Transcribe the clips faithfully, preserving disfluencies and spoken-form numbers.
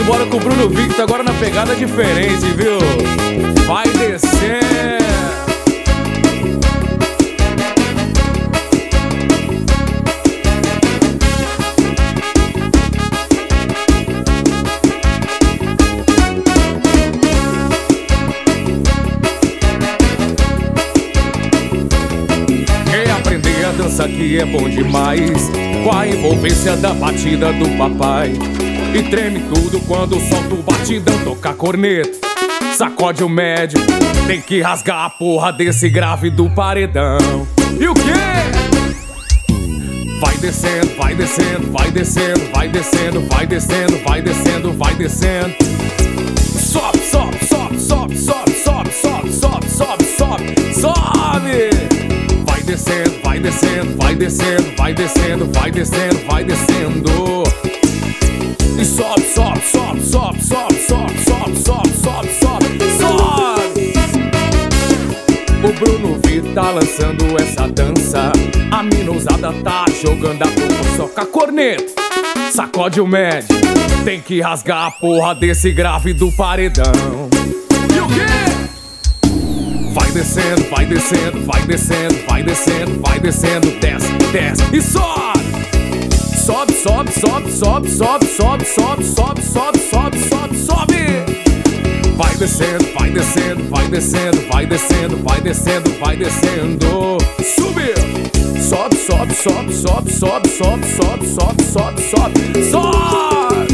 Vambora com o Bruno Victor agora na pegada diferente, viu? Vai descer. Quem aprender a dança aqui é bom demais, com a envolvência da batida do papai. E treme tudo quando solta o batidão, toca a corneta, sacode o médio, tem que rasgar a porra desse grave do paredão. E o quê? Vai descendo, vai descendo, vai descendo, vai descendo, vai descendo, vai descendo, vai descendo. Sobe, sobe, sobe, sobe, sobe, sobe, sobe, sobe, sobe, sobe, sobe. Vai descendo, vai descendo, vai descendo, vai descendo, vai descendo, vai descendo. E sobe, sobe, sobe, sobe, sobe, sobe, sobe, sobe, sobe, sobe, sobe. O Bruno Victor tá lançando essa dança, a mina ousada tá jogando a boca, soca a corneta, sacode o médio, tem que rasgar a porra desse grave do paredão. E o quê? Vai descendo, vai descendo, vai descendo, vai descendo, vai descendo, desce, desce e sobe. Sobe, sobe, sobe, sobe, sobe, sobe, sobe, sobe, sobe, sobe, sobe, sobe. Vai descendo, vai descendo, vai descendo, vai descendo, vai descendo, vai descendo. Subiu. Sobe, sobe, sobe, sobe, sobe, sobe, sobe, sobe, sobe, sobe, sobe.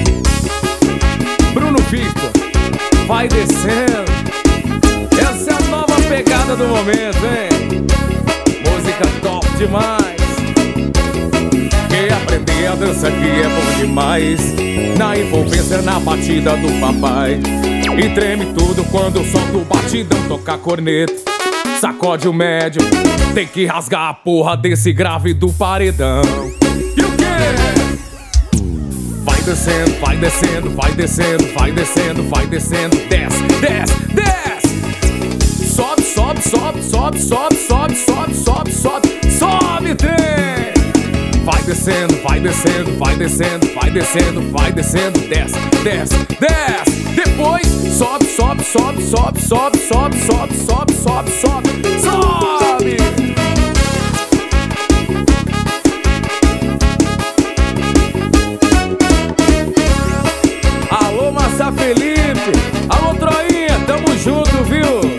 Bruno Victor, vai descendo. Essa é a nova pegada do momento, hein? Música top demais. Quem aprender a dança aqui é bom demais, na envolvência, na batida do papai. E treme tudo quando solta o batidão, toca a corneta, sacode o médio, tem que rasgar a porra desse grave do paredão. E o quê? Vai descendo, vai descendo, vai descendo, vai descendo, vai descendo, desce, desce, desce. Sobe, sobe, sobe, sobe, sobe, sobe, sobe, sobe, sobe, sobe, tem. Vai descendo, vai descendo, vai descendo, vai descendo, vai descendo, desce, desce, desce. Depois sobe, sobe, sobe, sobe, sobe, sobe, sobe, sobe, sobe, sobe, sobe. Alô, Massa Felipe, alô, Troinha, tamo junto, viu?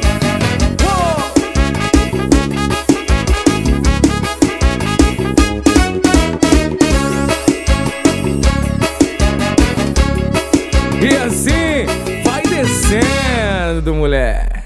E assim, vai descendo, mulher.